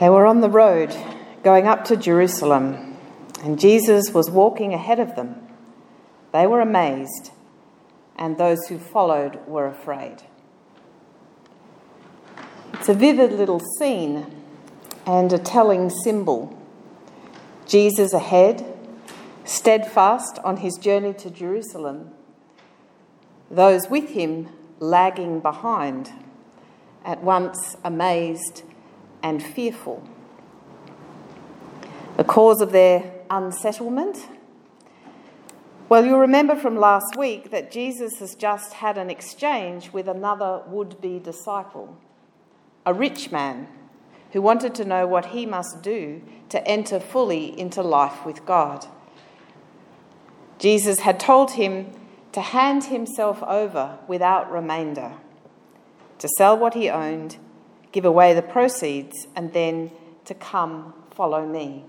They were on the road going up to Jerusalem, and Jesus was walking ahead of them. They were amazed, and those who followed were afraid. It's a vivid little scene and a telling symbol. Jesus ahead, steadfast on his journey to Jerusalem. Those with him lagging behind, at once amazed and fearful. The cause of their unsettlement? Well, you'll remember from last week that Jesus has just had an exchange with another would-be disciple, a rich man who wanted to know what he must do to enter fully into life with God. Jesus had told him to hand himself over without remainder, to sell what he owned, give away the proceeds, and then to come follow me.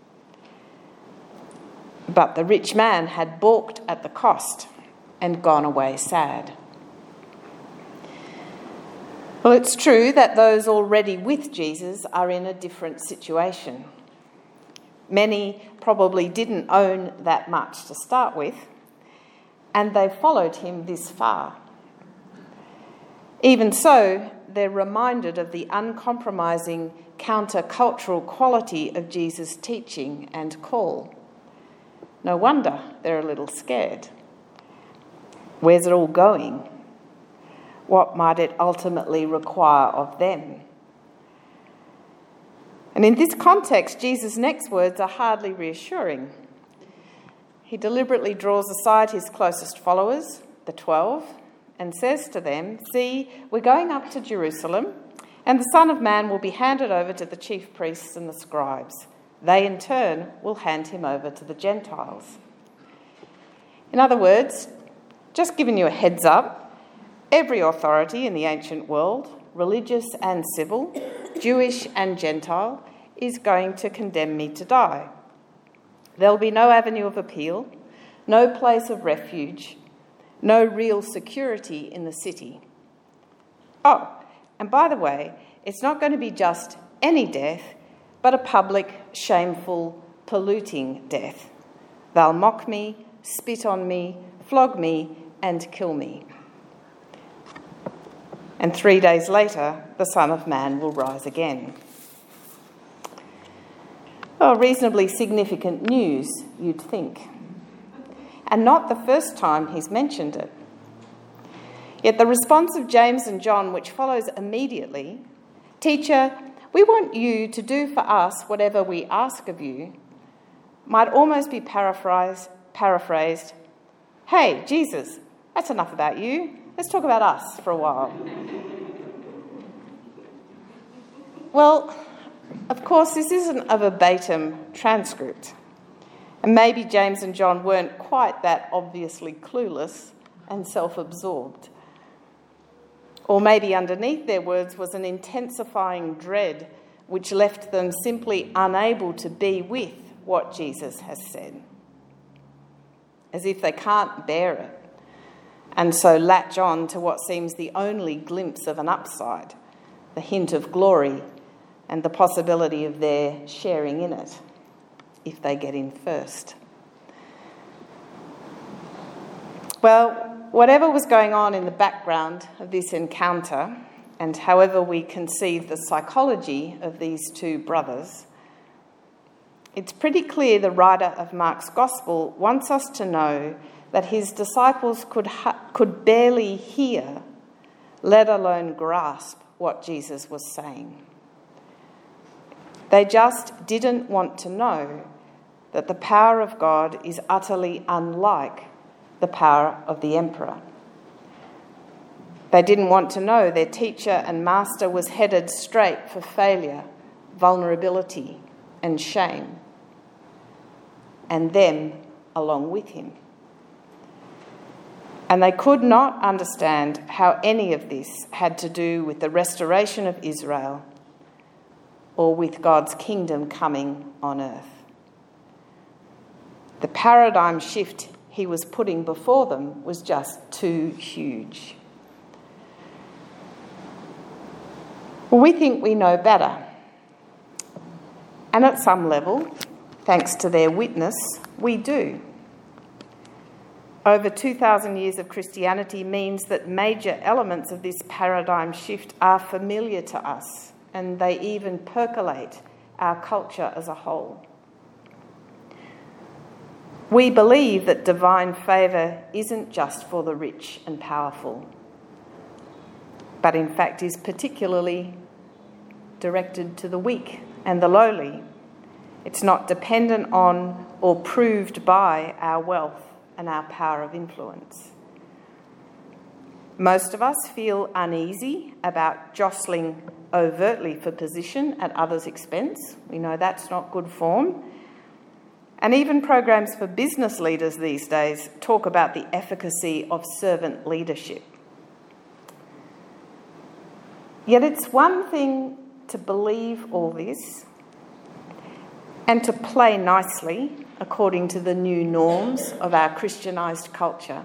But the rich man had balked at the cost and gone away sad. Well, it's true that those already with Jesus are in a different situation. Many probably didn't own that much to start with, and they followed him this far. Even so, they're reminded of the uncompromising counter-cultural quality of Jesus' teaching and call. No wonder they're a little scared. Where's it all going? What might it ultimately require of them? And in this context, Jesus' next words are hardly reassuring. He deliberately draws aside his closest followers, the 12, and says to them, "See, we're going up to Jerusalem, and the Son of Man will be handed over to the chief priests and the scribes. They, in turn, will hand him over to the Gentiles." In other words, just giving you a heads up, every authority in the ancient world, religious and civil, Jewish and Gentile, is going to condemn me to die. There'll be no avenue of appeal, no place of refuge, no real security in the city. Oh, and by the way, it's not going to be just any death, but a public, shameful, polluting death. They'll mock me, spit on me, flog me, and kill me. And 3 days later, the Son of Man will rise again. Well, reasonably significant news, you'd think. And not the first time he's mentioned it. Yet the response of James and John, which follows immediately, "Teacher, we want you to do for us whatever we ask of you," might almost be paraphrased, "Hey, Jesus, that's enough about you. Let's talk about us for a while." Well, of course, this isn't a verbatim transcript. And maybe James and John weren't quite that obviously clueless and self-absorbed. Or maybe underneath their words was an intensifying dread which left them simply unable to be with what Jesus has said. As if they can't bear it, and so latch on to what seems the only glimpse of an upside, the hint of glory and the possibility of their sharing in it, if they get in first. Well, whatever was going on in the background of this encounter, and however we conceive the psychology of these two brothers, it's pretty clear the writer of Mark's Gospel wants us to know that his disciples could barely hear, let alone grasp, what Jesus was saying. They just didn't want to know that the power of God is utterly unlike the power of the emperor. They didn't want to know their teacher and master was headed straight for failure, vulnerability, and shame, and them along with him. And they could not understand how any of this had to do with the restoration of Israel or with God's kingdom coming on earth. The paradigm shift he was putting before them was just too huge. Well, we think we know better. And at some level, thanks to their witness, we do. Over 2,000 years of Christianity means that major elements of this paradigm shift are familiar to us, and they even percolate our culture as a whole. We believe that divine favour isn't just for the rich and powerful, but in fact is particularly directed to the weak and the lowly. It's not dependent on or proved by our wealth and our power of influence. Most of us feel uneasy about jostling overtly for position at others' expense. We know that's not good form. And even programs for business leaders these days talk about the efficacy of servant leadership. Yet it's one thing to believe all this and to play nicely according to the new norms of our Christianised culture,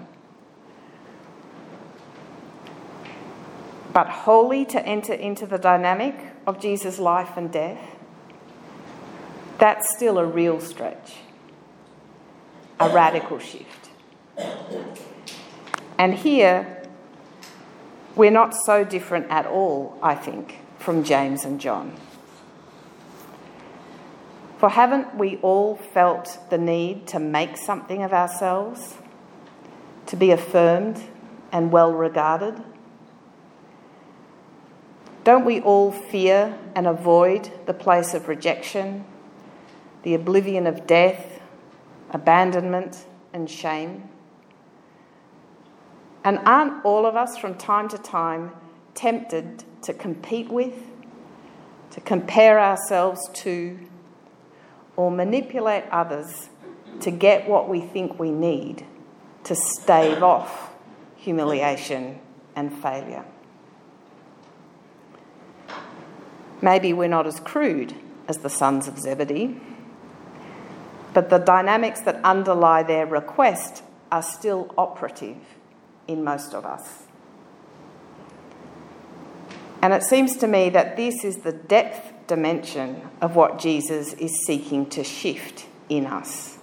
but wholly to enter into the dynamic of Jesus' life and death, that's still a real stretch, a radical shift. And here, we're not so different at all, I think, from James and John. For haven't we all felt the need to make something of ourselves, to be affirmed and well regarded? Don't we all fear and avoid the place of rejection, the oblivion of death, abandonment and shame? And aren't all of us from time to time tempted to compete with, to compare ourselves to, or manipulate others to get what we think we need to stave off humiliation and failure? Maybe we're not as crude as the sons of Zebedee, but the dynamics that underlie their request are still operative in most of us. And it seems to me that this is the depth dimension of what Jesus is seeking to shift in us.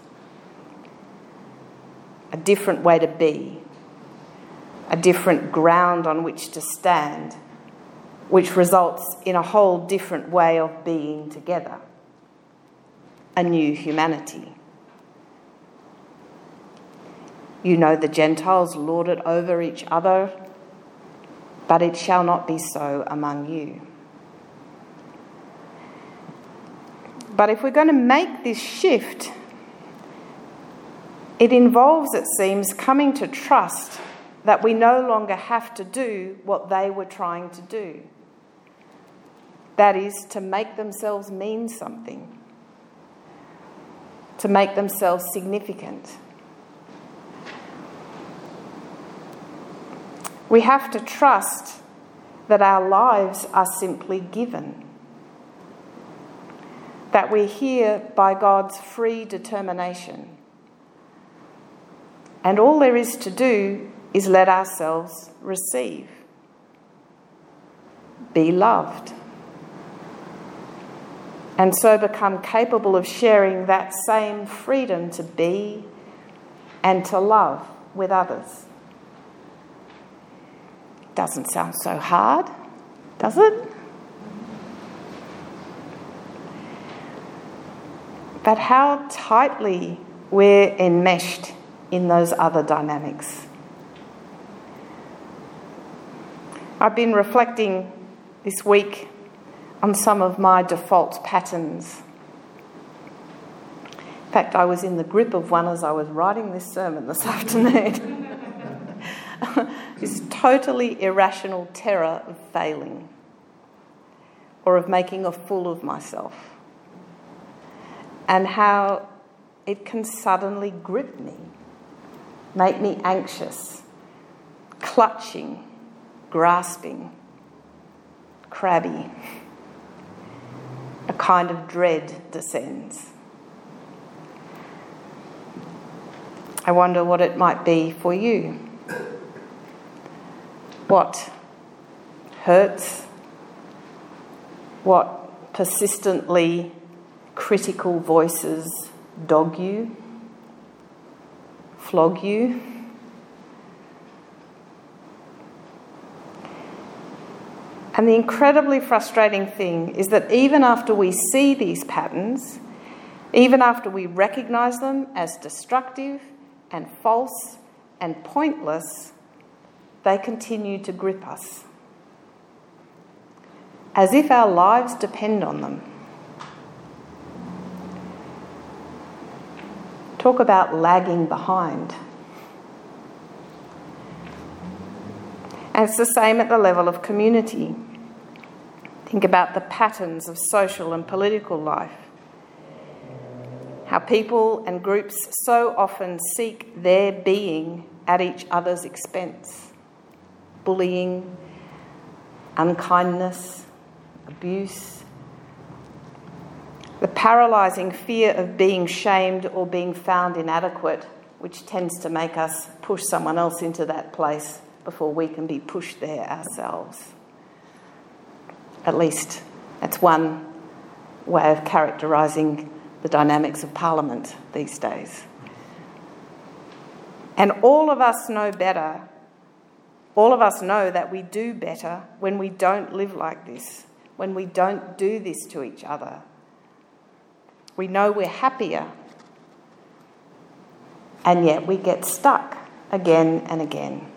A different way to be, a different ground on which to stand, which results in a whole different way of being together, a new humanity. You know, the Gentiles lord it over each other, but it shall not be so among you. But if we're going to make this shift, it involves, it seems, coming to trust that we no longer have to do what they were trying to do. That is, to make themselves mean something, to make themselves significant. We have to trust that our lives are simply given, that we're here by God's free determination. And all there is to do is let ourselves receive, be loved, and so become capable of sharing that same freedom to be and to love with others. Doesn't sound so hard, does it? But how tightly we're enmeshed in those other dynamics. I've been reflecting this week on some of my default patterns. In fact, I was in the grip of one as I was writing this sermon this afternoon. This totally irrational terror of failing or of making a fool of myself, and how it can suddenly grip me, make me anxious, clutching, grasping, crabby. A kind of dread descends. I wonder what it might be for you. What hurts? What persistently critical voices dog you, flog you. And the incredibly frustrating thing is that even after we see these patterns, even after we recognise them as destructive and false and pointless, they continue to grip us, as if our lives depend on them. Talk about lagging behind. And it's the same at the level of community. Think about the patterns of social and political life. How people and groups so often seek their being at each other's expense. Bullying, unkindness, abuse. The paralysing fear of being shamed or being found inadequate, which tends to make us push someone else into that place before we can be pushed there ourselves. At least that's one way of characterising the dynamics of Parliament these days. And all of us know better. All of us know that we do better when we don't live like this, when we don't do this to each other. We know we're happier, and yet we get stuck again and again.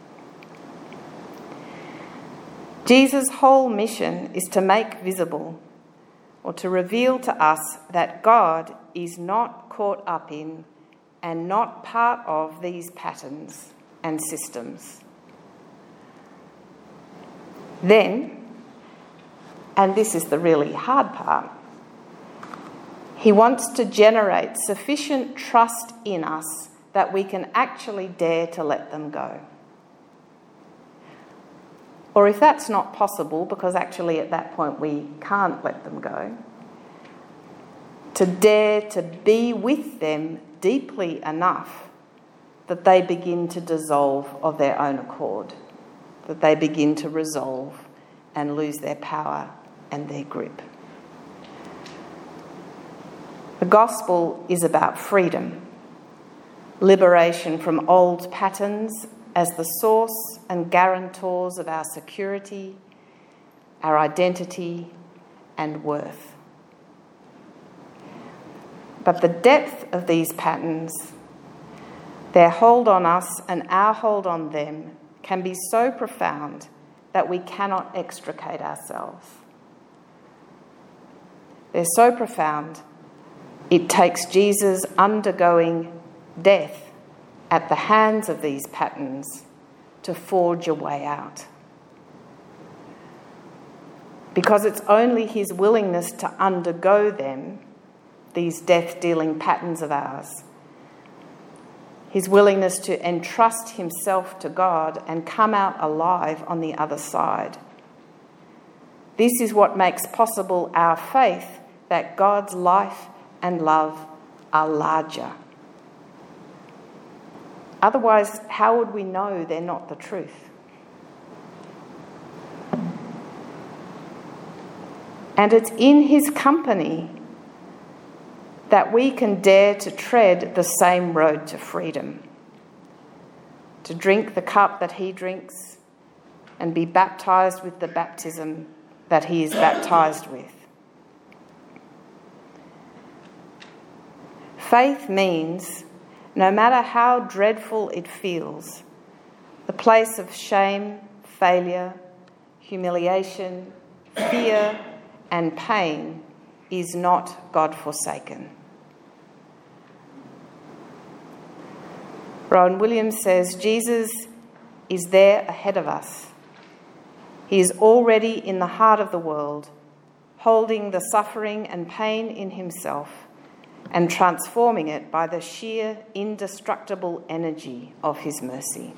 Jesus' whole mission is to make visible, or to reveal to us, that God is not caught up in and not part of these patterns and systems. Then, and this is the really hard part, he wants to generate sufficient trust in us that we can actually dare to let them go. Or if that's not possible, because actually at that point we can't let them go, to dare to be with them deeply enough that they begin to dissolve of their own accord, that they begin to resolve and lose their power and their grip. The gospel is about freedom, liberation from old patterns as the source and guarantors of our security, our identity and worth. But the depth of these patterns, their hold on us and our hold on them, can be so profound that we cannot extricate ourselves. They're so profound, it takes Jesus undergoing death at the hands of these patterns to forge a way out. Because it's only his willingness to undergo them, these death-dealing patterns of ours, his willingness to entrust himself to God and come out alive on the other side. This is what makes possible our faith that God's life and love are larger. Otherwise, how would we know they're not the truth? And it's in his company that we can dare to tread the same road to freedom, to drink the cup that he drinks and be baptised with the baptism that he is baptised with. Faith means, no matter how dreadful it feels, the place of shame, failure, humiliation, fear, and pain is not God-forsaken. Rowan Williams says, Jesus is there ahead of us. He is already in the heart of the world, holding the suffering and pain in himself and transforming it by the sheer, indestructible energy of his mercy.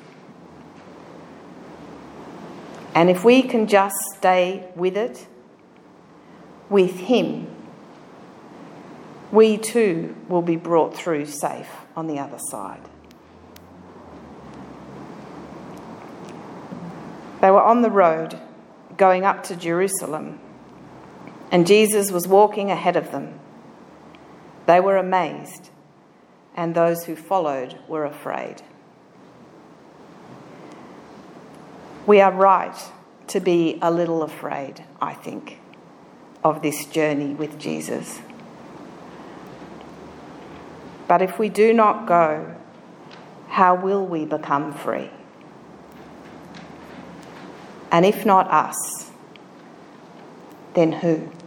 And if we can just stay with it, with him, we too will be brought through safe on the other side. They were on the road going up to Jerusalem, and Jesus was walking ahead of them. They were amazed, and those who followed were afraid. We are right to be a little afraid, I think, of this journey with Jesus. But if we do not go, how will we become free? And if not us, then who?